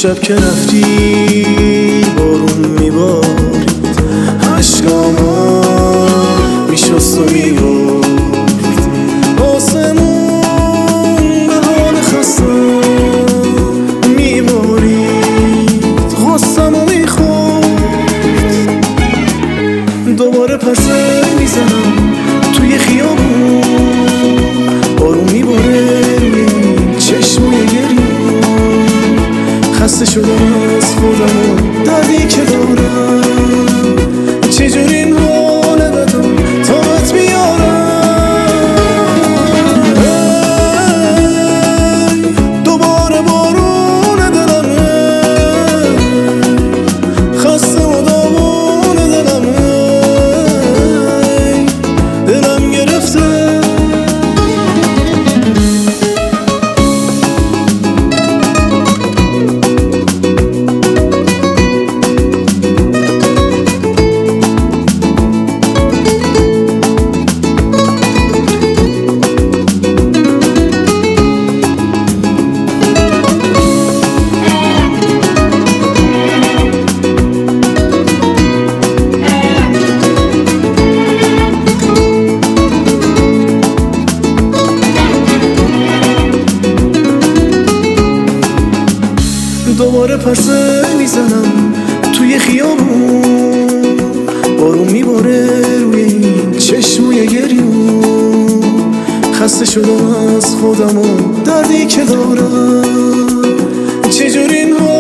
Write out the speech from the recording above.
شب که رفتی بارون میبارید، عشقاما میشست و میبارید، آسمون به حال خستم میبارید، غصم و میخورد. دوباره پرسه میزنم توی خیابون، بارون میباره روی چشمای گریون. خسته شدم از خودم و دردی که دارم، چجوری این حال بدم تابت بیارم. دوباره بارون دلم، خسته و داغون دلم، دلم گرفته. دوباره پرسه میزنم توی خیابون، بارون میباره روی این چشمای گریون. خسته شدم از خودم و دردی که دارم، چجوری این